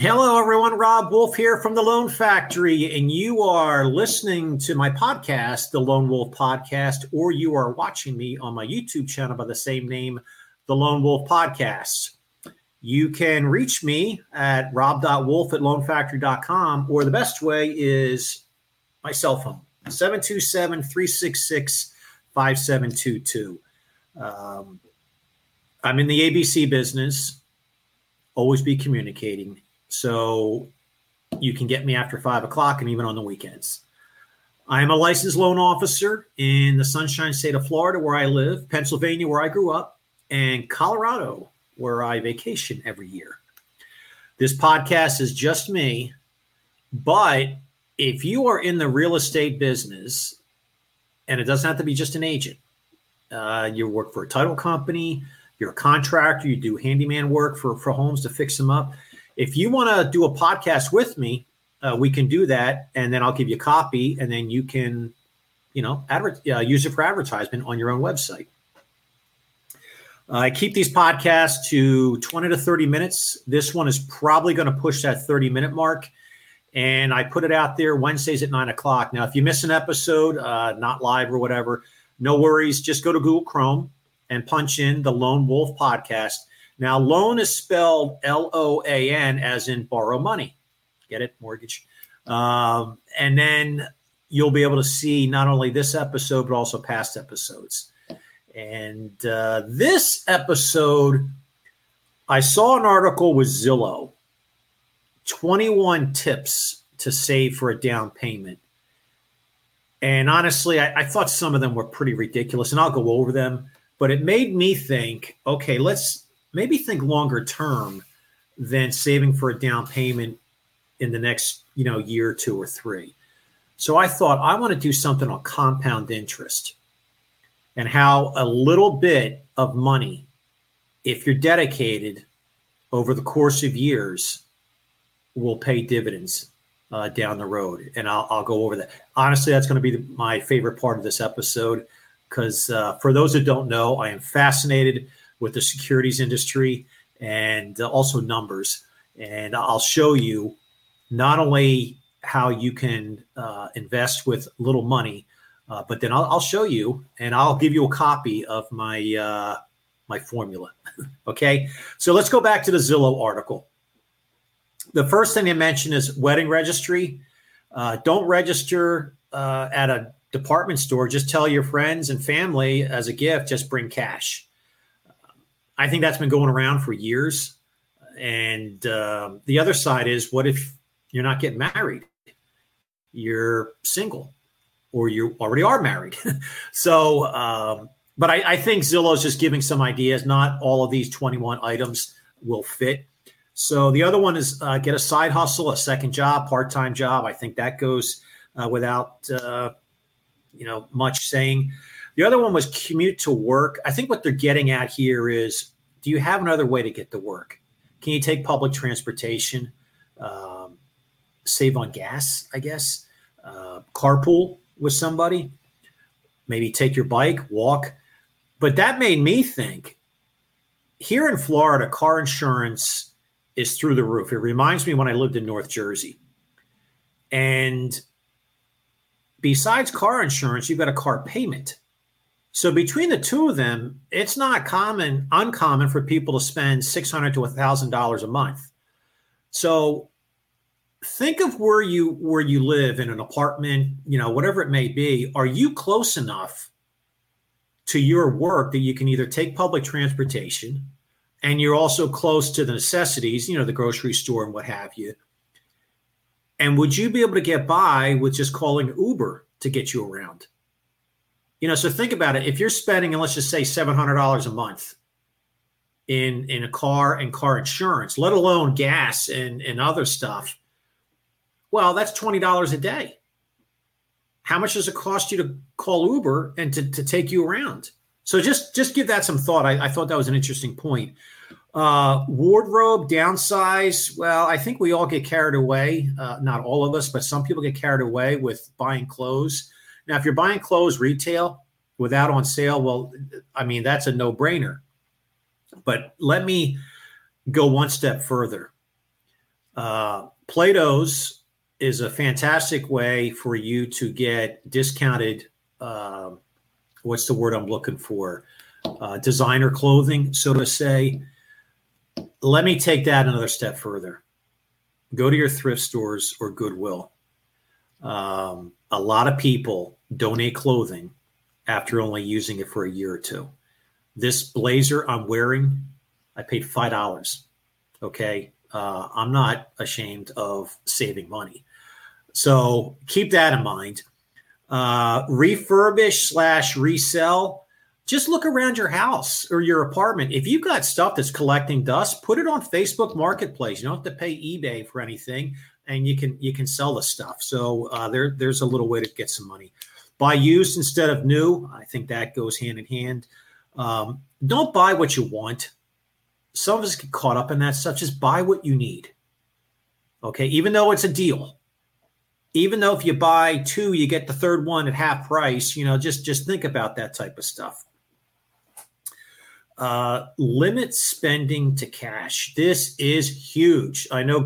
Hello, everyone. Rob Wolf here from the Loan Factory, and you are listening to my podcast, the Lone Wolf Podcast, or you are watching me on my YouTube channel by the same name, the Lone Wolf Podcast. You can reach me at rob.wolf@loanfactory.com, or the best way is my cell phone, 727-366-5722. I'm in the ABC business. Always be communicating. So you can get me after 5 o'clock and even on the weekends. I am a licensed loan officer in the Sunshine State of Florida, where I live, Pennsylvania, where I grew up, and Colorado, where I vacation every year. This podcast is just me, but if you are in the real estate business, and it doesn't have to be just an agent, you work for a title company, you're a contractor, you do handyman work for homes to fix them up. If you want to do a podcast with me, we can do that, and then I'll give you a copy, and then you can, use it for advertisement on your own website. I keep these podcasts to 20 to 30 minutes. This one is probably going to push that 30-minute mark, and I put it out there Wednesdays at 9 o'clock. Now, if you miss an episode, not live or whatever, no worries. Just go to Google Chrome and punch in the Lone Wolf Podcast. Now, loan is spelled L-O-A-N, as in borrow money. Get it? Mortgage. And then you'll be able to see not only this episode, but also past episodes. And this episode, I saw an article with Zillow, 21 tips to save for a down payment. And honestly, I thought some of them were pretty ridiculous, and I'll go over them. But it made me think, okay, let's maybe think longer term than saving for a down payment in the next, year or two or three. So I thought I want to do something on compound interest and how a little bit of money, if you're dedicated over the course of years, will pay dividends down the road. And I'll go over that. Honestly, that's going to be my favorite part of this episode, because for those that don't know, I am fascinated with the securities industry and also numbers. And I'll show you not only how you can invest with little money, but then I'll show you, and I'll give you a copy of my my formula. Okay, so let's go back to the Zillow article. The first thing they mention is wedding registry. Don't register at a department store. Just tell your friends and family as a gift, just bring cash. I think that's been going around for years. And the other side is, what if you're not getting married? You're single, or you already are married. So, but I think Zillow is just giving some ideas. Not all of these 21 items will fit. So the other one is get a side hustle, a second job, part-time job. I think that goes without much saying. The other one was commute to work. I think what they're getting at here is, do you have another way to get to work? Can you take public transportation? Save on gas, I guess. Carpool with somebody. Maybe take your bike, walk. But that made me think, here in Florida, car insurance is through the roof. It reminds me when I lived in North Jersey. And besides car insurance, you've got a car payment. So between the two of them, it's not uncommon for people to spend $600 to $1,000 a month. So think of where you live, in an apartment, whatever it may be. Are you close enough to your work that you can either take public transportation, and you're also close to the necessities, the grocery store and what have you? And would you be able to get by with just calling Uber to get you around? So think about it. If you're spending, and let's just say $700 a month in a car and car insurance, let alone gas and other stuff, well, that's $20 a day. How much does it cost you to call Uber and to take you around? So just give that some thought. I thought that was an interesting point. Wardrobe downsize. Well, I think we all get carried away. Not all of us, but some people get carried away with buying clothes. Now, if you're buying clothes retail without on sale, well, I mean, that's a no-brainer. But let me go one step further. Plato's is a fantastic way for you to get discounted. What's the word I'm looking for? Designer clothing, so to say. Let me take that another step further. Go to your thrift stores or Goodwill. A lot of people donate clothing after only using it for a year or two. This blazer I'm wearing, I paid $5. Okay. I'm not ashamed of saving money. So keep that in mind. Refurbish/resell. Just look around your house or your apartment. If you've got stuff that's collecting dust, put it on Facebook Marketplace. You don't have to pay eBay for anything, and you can sell the stuff. So there's a little way to get some money. Buy used instead of new. I think that goes hand in hand. Don't buy what you want. Some of us get caught up in that stuff. Just buy what you need. Okay, even though it's a deal. Even though if you buy two, you get the third one at half price. Just think about that type of stuff. Limit spending to cash. This is huge. I know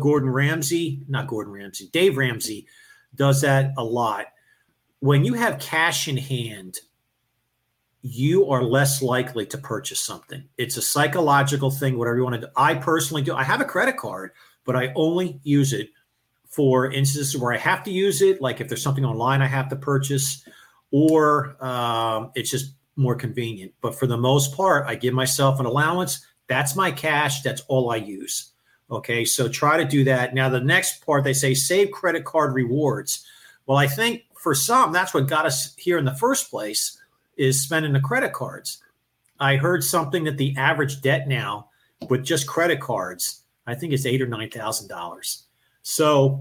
Dave Ramsey does that a lot. When you have cash in hand, you are less likely to purchase something. It's a psychological thing, whatever you want to do. I personally do. I have a credit card, but I only use it for instances where I have to use it, like if there's something online I have to purchase, or it's just more convenient. But for the most part, I give myself an allowance. That's my cash. That's all I use. Okay, so try to do that. Now, the next part, they say save credit card rewards. Well, I think for some, that's what got us here in the first place, is spending the credit cards. I heard something that the average debt now with just credit cards, I think it's $8,000 or $9,000. So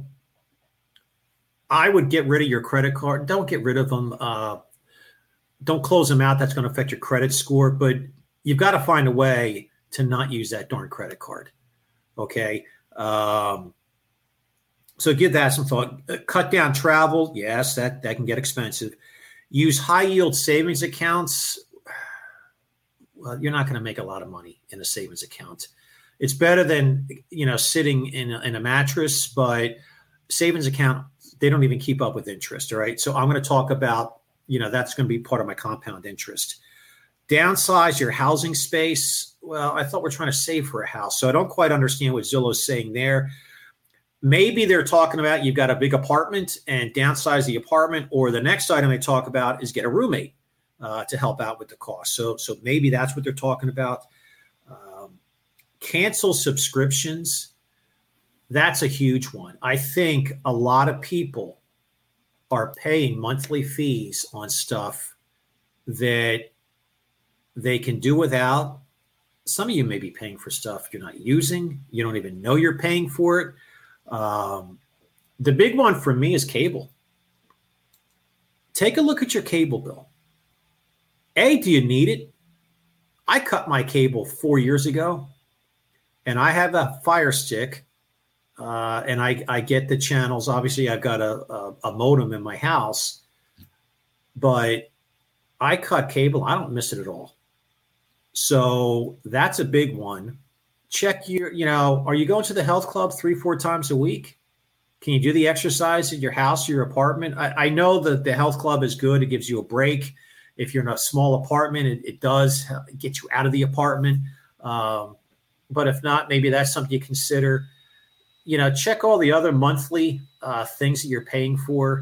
I would get rid of your credit card. Don't get rid of them. Don't close them out. That's going to affect your credit score. But you've got to find a way to not use that darn credit card. Okay. So give that some thought. Cut down travel. Yes, that can get expensive. Use high yield savings accounts. Well, you're not going to make a lot of money in a savings account. It's better than, sitting in a mattress, but savings account, they don't even keep up with interest. All right. So I'm going to talk about, that's going to be part of my compound interest. Downsize your housing space. Well, I thought we're trying to save for a house. So I don't quite understand what Zillow's saying there. Maybe they're talking about you've got a big apartment and downsize the apartment, or the next item they talk about is get a roommate to help out with the cost. So maybe that's what they're talking about. Cancel subscriptions. That's a huge one. I think a lot of people are paying monthly fees on stuff that they can do without. Some of you may be paying for stuff you're not using. You don't even know you're paying for it. The big one for me is cable. Take a look at your cable bill. A, do you need it? I cut my cable 4 years ago, and I have a Fire Stick, and I get the channels. Obviously, I've got a modem in my house, but I cut cable. I don't miss it at all. So that's a big one. Check your, are you going to the health club 3-4 times a week? Can you do the exercise at your house, your apartment? I know that the health club is good. It gives you a break. If you're in a small apartment, it does get you out of the apartment. But if not, maybe that's something you consider. Check all the other monthly things that you're paying for.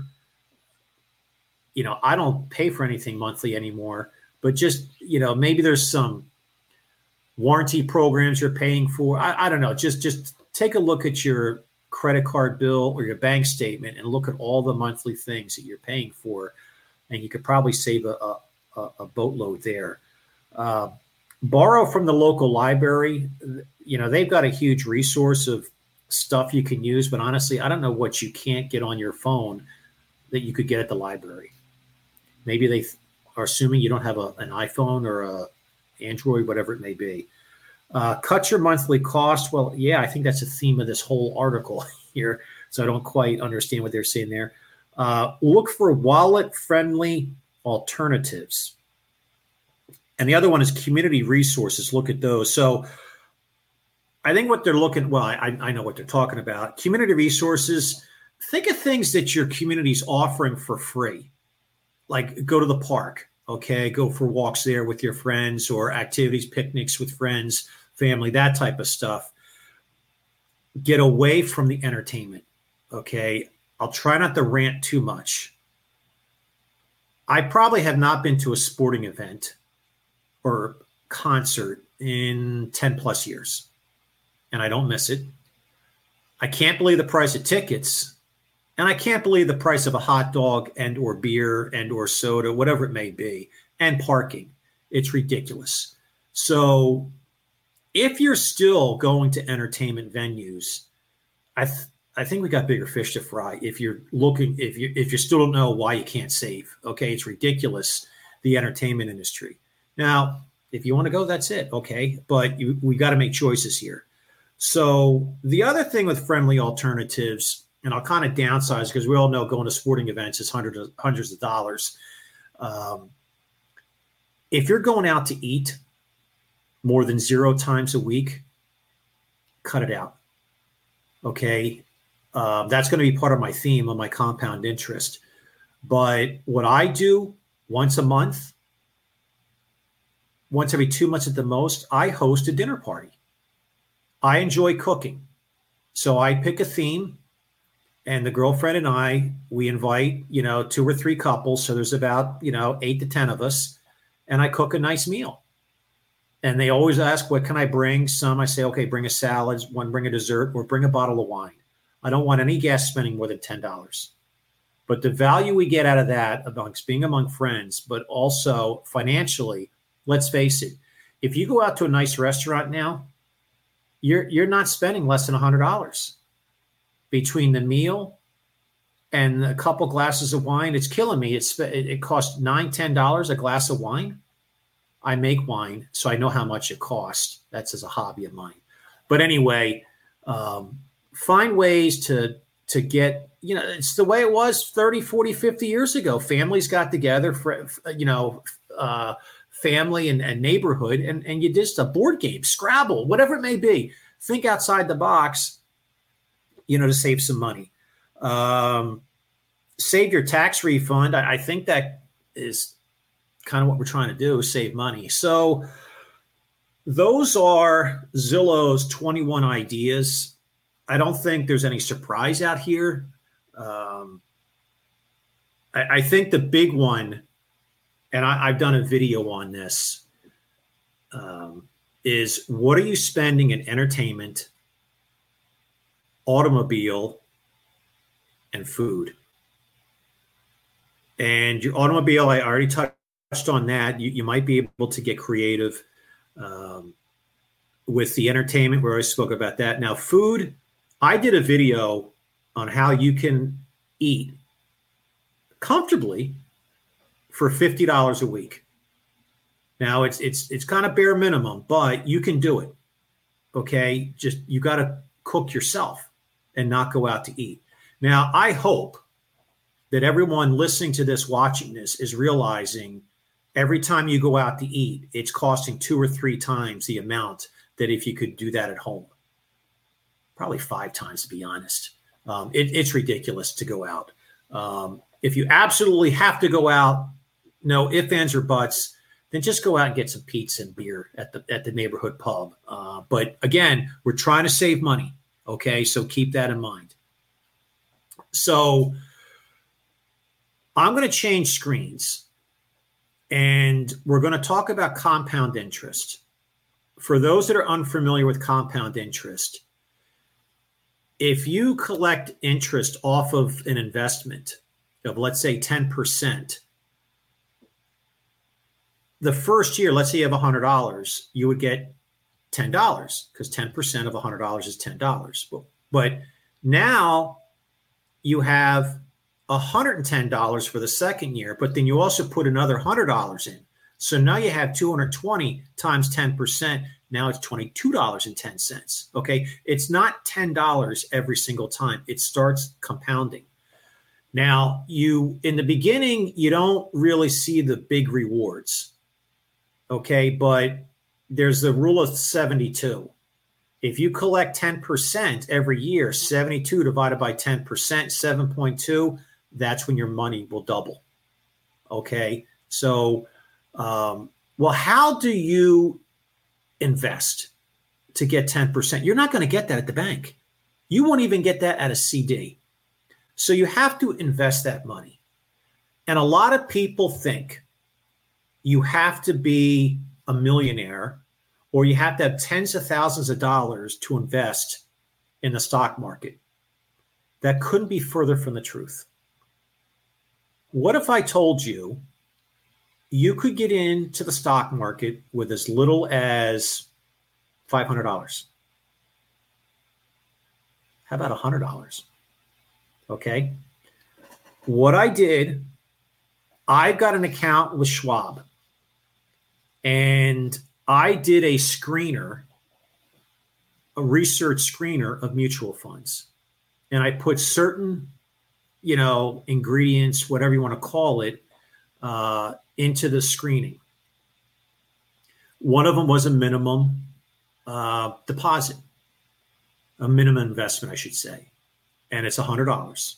I don't pay for anything monthly anymore, but just, maybe there's some warranty programs you're paying for. I don't know. Just take a look at your credit card bill or your bank statement and look at all the monthly things that you're paying for, and you could probably save a boatload there. Borrow from the local library. They've got a huge resource of stuff you can use, but honestly, I don't know what you can't get on your phone that you could get at the library. Maybe they are assuming you don't have an iPhone or a Android, whatever it may be. Cut your monthly cost. Well, yeah, I think that's the theme of this whole article here. So I don't quite understand what they're saying there. Look for wallet-friendly alternatives. And the other one is community resources. Look at those. So I think what they're looking, well, I know what they're talking about. Community resources, think of things that your community's offering for free. Like go to the park, okay? Go for walks there with your friends or activities, picnics with friends, family, that type of stuff. Get away from the entertainment, okay? I'll try not to rant too much. I probably have not been to a sporting event or concert in 10 plus years, and I don't miss it. I can't believe the price of tickets, and I can't believe the price of a hot dog and or beer and or soda, whatever it may be, and parking. It's ridiculous. So if you're still going to entertainment venues, I think we got bigger fish to fry. If you're looking, if you still don't know why you can't save, okay, it's ridiculous, the entertainment industry. Now, if you want to go, that's it, okay, but we got to make choices here. So the other thing with friendly alternatives, and I'll kind of downsize because we all know going to sporting events is hundreds of dollars. If you're going out to eat more than 0 times a week, cut it out. Okay. That's going to be part of my theme on my compound interest. But what I do once a month, once every 2 months at the most, I host a dinner party. I enjoy cooking. So I pick a theme, and the girlfriend and I, we invite, 2 or 3 couples. So there's about, 8 to 10 of us, and I cook a nice meal. And they always ask, what can I bring? Some I say, okay, bring a salad, one bring a dessert, or bring a bottle of wine. I don't want any guests spending more than $10. But the value we get out of that, amongst being among friends, but also financially, let's face it, if you go out to a nice restaurant now, you're not spending less than $100 between the meal and a couple glasses of wine. It's killing me. It costs $9, $10 a glass of wine. I make wine, so I know how much it costs. That's as a hobby of mine. But anyway, find ways to get, it's the way it was 30, 40, 50 years ago. Families got together for, family and neighborhood, and you just a board game, Scrabble, whatever it may be. Think outside the box, to save some money. Save your tax refund. I think that is kind of what we're trying to do, save money. So those are Zillow's 21 ideas. I don't think there's any surprise out here. I think the big one, and I've done a video on this, is what are you spending in entertainment, automobile, and food? And your automobile, I already touched on that. You might be able to get creative with the entertainment, where I spoke about that. Now, food, I did a video on how you can eat comfortably for $50 a week. Now, it's kind of bare minimum, but you can do it. Okay, just you got to cook yourself and not go out to eat. Now, I hope that everyone listening to this, watching this, is realizing every time you go out to eat, it's costing 2 or 3 times the amount that if you could do that at home. Probably 5 times, to be honest. It's ridiculous to go out. If you absolutely have to go out, no ifs, ands, or buts, then just go out and get some pizza and beer at the neighborhood pub. But again, we're trying to save money. Okay, so keep that in mind. So I'm going to change screens, and we're going to talk about compound interest. For those that are unfamiliar with compound interest, if you collect interest off of an investment of, let's say, 10%, the first year, let's say you have $100, you would get $10 because 10% of $100 is $10. But now you have $110 for the second year, but then you also put another $100 in. So now you have 220 times 10%. Now it's $22.10. Okay. It's not $10 every single time. It starts compounding. Now in the beginning, you don't really see the big rewards. Okay. But there's the rule of 72. If you collect 10% every year, 72 divided by 10%, 7.2, that's when your money will double. Okay. So, well, how do you invest to get 10%? You're not going to get that at the bank. You won't even get that at a CD. So you have to invest that money. And a lot of people think you have to be a millionaire or you have to have tens of thousands of dollars to invest in the stock market. That couldn't be further from the truth. What if I told you you could get into the stock market with as little as $500? How about $100? Okay. What I did, I've got an account with Schwab, and I did a research screener of mutual funds. And I put certain, ingredients, whatever you want to call it, into the screening. One of them was a minimum deposit, a minimum investment, I should say. And it's $100.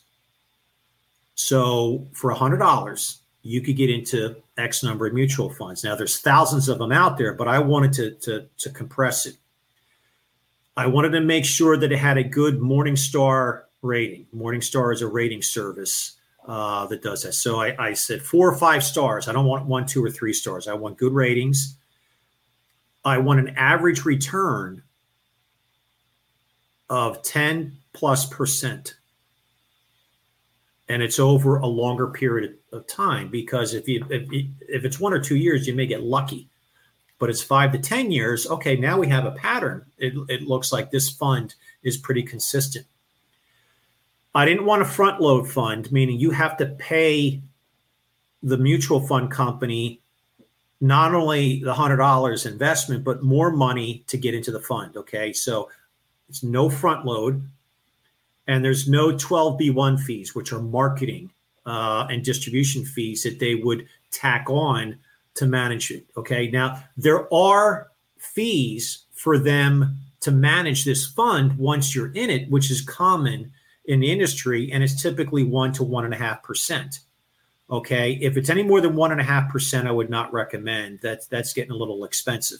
So for $100, you could get into X number of mutual funds. Now, there's thousands of them out there, but I wanted to compress it. I wanted to make sure that it had a good Morningstar rating. Morningstar is a rating service that does that. So I said 4 or 5 stars. I don't want 1, 2, or 3 stars. I want good ratings. I want an average return of 10+%. And it's over a longer period of time, because if it's 1 or 2 years, you may get lucky. But it's 5 to 10 years. Okay, now we have a pattern. It looks like this fund is pretty consistent. I didn't want a front load fund, meaning you have to pay the mutual fund company not only the $100 investment, but more money to get into the fund. Okay, so it's no front load. And there's no 12B1 fees, which are marketing and distribution fees that they would tack on to manage it. Okay. Now, there are fees for them to manage this fund once you're in it, which is common in the industry, and it's typically 1 to 1.5%. Okay. If it's any more than 1.5%, I would not recommend. That's getting a little expensive.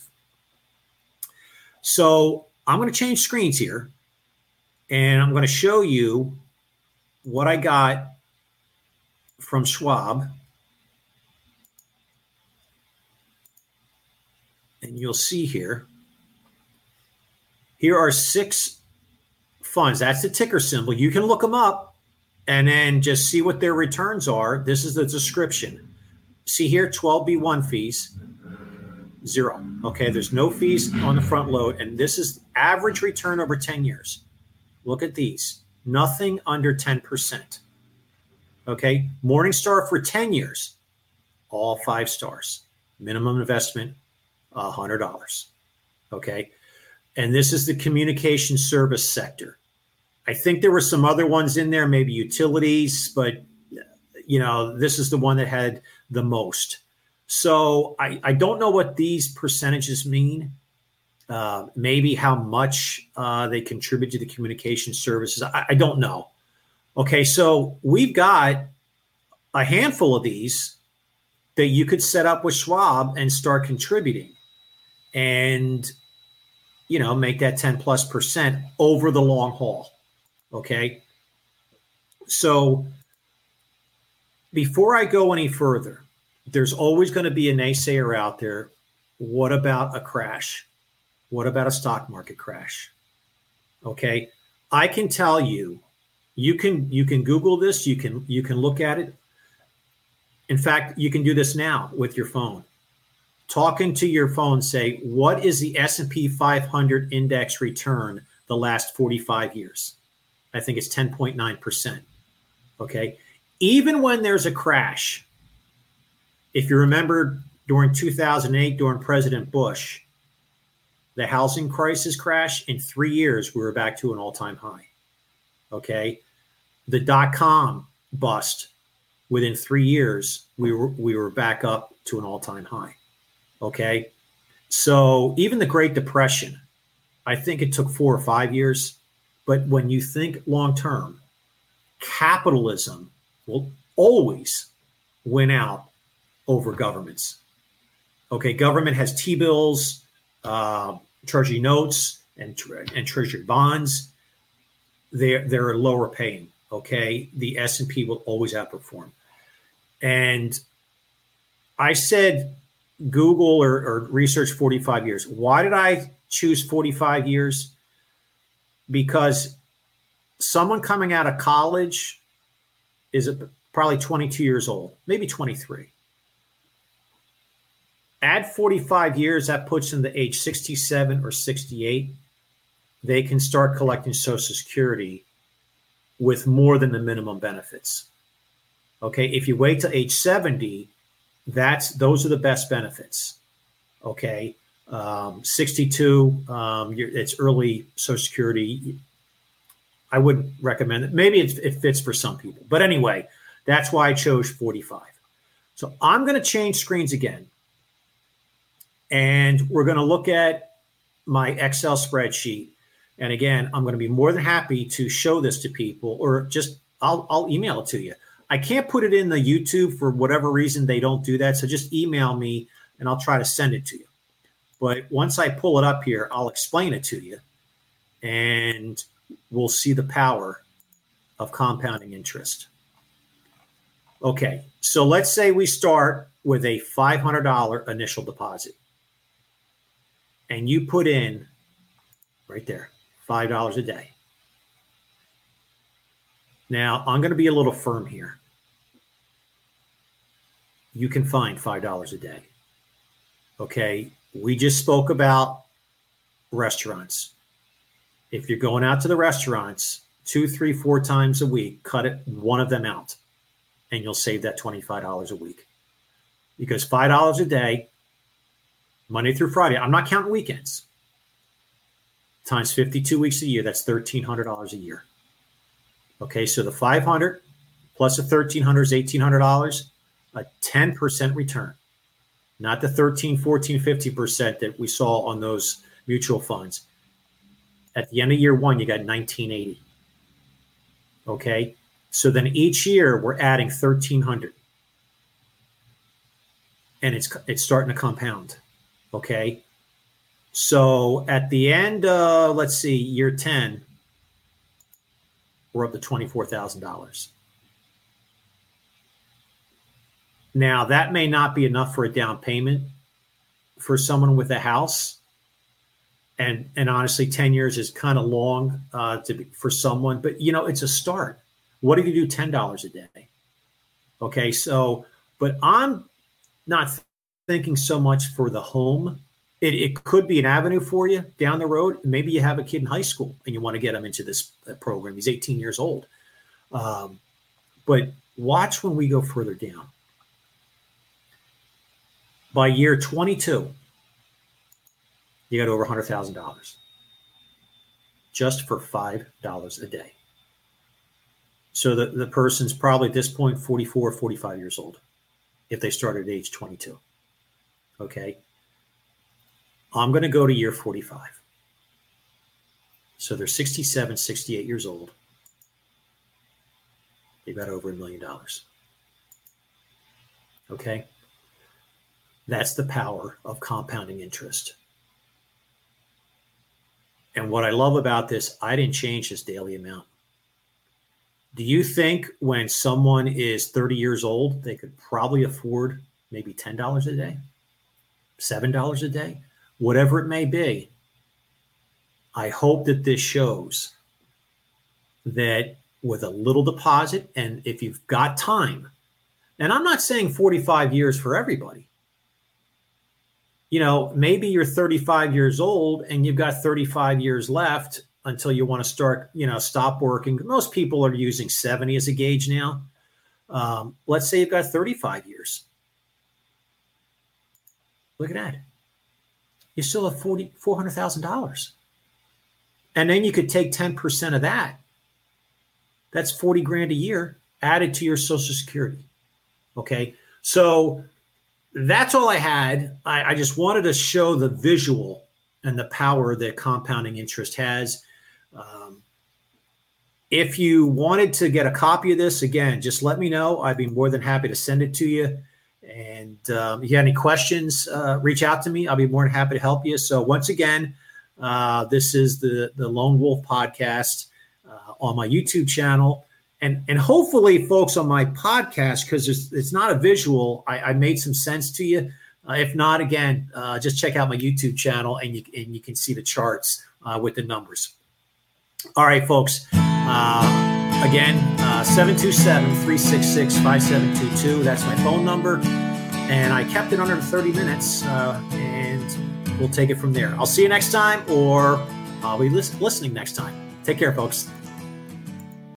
So I'm going to change screens here. And I'm going to show you what I got from Schwab. And you'll see here. Here are 6 funds. That's the ticker symbol. You can look them up and then just see what their returns are. This is the description. See here, 12B1 fees, 0. Okay, there's no fees on the front load. And this is average return over 10 years. Look at these. Nothing under 10%. Okay. Morningstar for 10 years. All 5 stars. Minimum investment, $100. Okay. And this is the communication service sector. I think there were some other ones in there, maybe utilities, but this is the one that had the most. So I don't know what these percentages mean. Maybe how much they contribute to the communication services. I don't know. Okay, so we've got a handful of these that you could set up with Schwab and start contributing and, make that 10+% over the long haul. Okay, so before I go any further, there's always going to be a naysayer out there. What about a crash? What about a stock market crash? Okay, I can tell you, you can Google this, you can look at it. In fact, you can do this now with your phone. Talking to your phone, say, what is the S&P 500 index return the last 45 years? I think it's 10.9%. Okay, even when there's a crash, if you remember during 2008, during President Bush, the housing crisis crash, in 3 years, we were back to an all-time high. Okay. The dot-com bust, within 3 years, we were back up to an all-time high. Okay. So even the Great Depression, I think it took 4 or 5 years. But when you think long term, capitalism will always win out over governments. Okay, government has T-bills, treasury notes, and treasury bonds. They're lower paying. Okay, the S&P will always outperform. And I said Google or research 45 years. Why did I choose 45 years? Because someone coming out of college is probably 22 years old, maybe 23. Add 45 years, that puts them to age 67 or 68. They can start collecting Social Security with more than the minimum benefits. Okay, if you wait till age 70, those are the best benefits. Okay, 62, it's early Social Security. I wouldn't recommend it. Maybe it fits for some people. But anyway, that's why I chose 45. So I'm going to change screens again. And we're going to look at my Excel spreadsheet. And again, I'm going to be more than happy to show this to people, or just I'll email it to you. I can't put it in the YouTube for whatever reason. They don't do that. So just email me and I'll try to send it to you. But once I pull it up here, I'll explain it to you. And we'll see the power of compounding interest. Okay, so let's say we start with a $500 initial deposit. And you put in, right there, $5 a day. Now, I'm going to be a little firm here. You can find $5 a day. Okay, we just spoke about restaurants. If you're going out to the restaurants 2, 3, 4 times a week, cut one of them out, and you'll save that $25 a week. Because $5 a day, Monday through Friday, I'm not counting weekends, times 52 weeks a year, that's $1,300 a year. Okay, so the 500 plus the 1,300 is $1,800, a 10% return, not the 13, 14, 50% that we saw on those mutual funds. At the end of year one, you got 1980. Okay, so then each year we're adding 1,300, and it's starting to compound. Okay, so at the end, let's see, year 10, we're up to $24,000. Now, that may not be enough for a down payment for someone with a house. And honestly, 10 years is kind of long for someone, but it's a start. What if you do $10 a day? Okay, so, but I'm not thinking so much for the home. It could be an avenue for you down the road. Maybe you have a kid in high school and you want to get him into this program. He's 18 years old. But watch when we go further down. By year 22, you got over $100,000 just for $5 a day. So the person's probably at this point 44 or 45 years old if they started at age 22. Okay. I'm going to go to year 45. So they're 67, 68 years old. They got over $1 million. Okay. That's the power of compounding interest. And what I love about this, I didn't change this daily amount. Do you think when someone is 30 years old, they could probably afford maybe $10 a day, $7 a day, whatever it may be? I hope that this shows that with a little deposit, and if you've got time, and I'm not saying 45 years for everybody. Maybe you're 35 years old and you've got 35 years left until you want to start, stop working. Most people are using 70 as a gauge now. Let's say you've got 35 years. Look at that. You still have $400,000. And then you could take 10% of that. That's 40 grand a year added to your Social Security. Okay. So that's all I had. I just wanted to show the visual and the power that compounding interest has. If you wanted to get a copy of this, again, just let me know. I'd be more than happy to send it to you. And if you have any questions, reach out to me. I'll be more than happy to help you. So once again, this is the Lone Wolf Podcast on my YouTube channel. And hopefully, folks, on my podcast, because it's not a visual, I made some sense to you. If not, again, just check out my YouTube channel and you can see the charts with the numbers. All right, folks. Again, 727-366-5722. That's my phone number. And I kept it under 30 minutes, and we'll take it from there. I'll see you next time, or I'll be listening next time. Take care, folks.